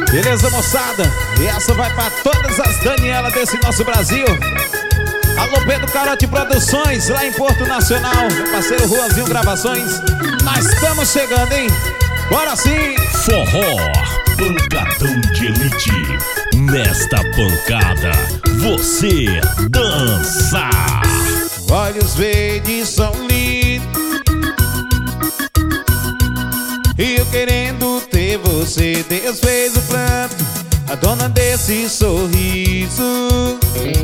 Beleza, moçada? E essa vai pra todas as Daniela desse nosso Brasil. Alô, Pedro Carote Produções, lá em Porto Nacional. Meu parceiro Ruanzinho Gravações. Nós estamos chegando, hein? Bora sim! Forró, pancadão de elite. Nesta pancada, você dança. Olhos verdes são lindos e eu querendo ter você. Desfez o pranto, a dona desse sorriso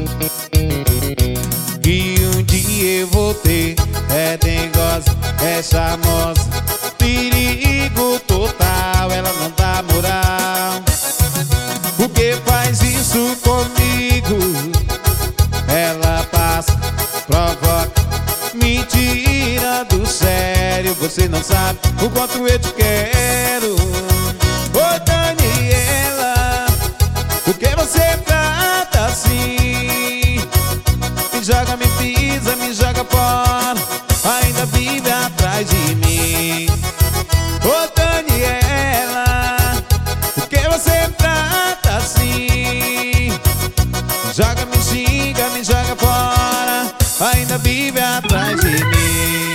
que um dia eu vou ter. É dengosa, é charmosa, perigo total, ela não dá moral. Por que faz isso comigo? Ela passa, provoca, me tira do sério. Você não sabe o quanto eu te quero. Ô Daniela, por que você trata assim? Me joga, me pisa, me joga fora, ainda vive atrás de mim. Ô Daniela, por que você trata assim? Me joga, me xinga, me joga fora, ainda vive atrás de mim.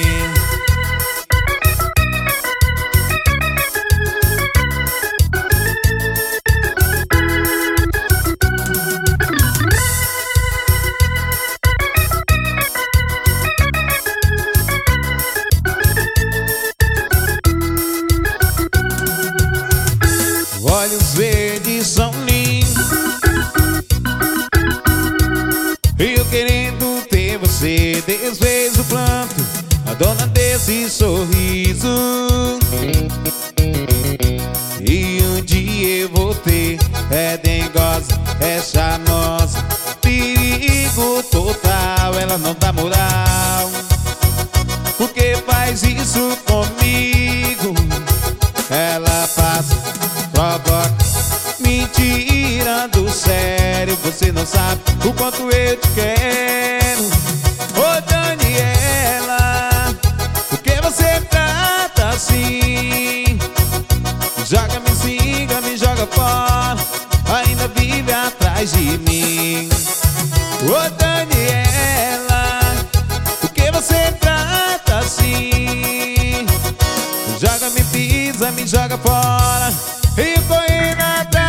Olhos verdes são lindos e eu querendo ter você. Desfez o planto, a dona desse sorriso e um dia eu vou ter. É dengosa, é charmosa, perigo total, ela não dá moral. Por que faz isso comigo? Ela passa, provoca, me tira do sério. Você não sabe o quanto eu te quero. Ô Daniela, por que você trata assim? Me joga, me xinga, me joga fora, ainda vive atrás de mim. Ô Daniela, por que você trata assim? Me joga, me pisa, me joga fora, e correndo atrás.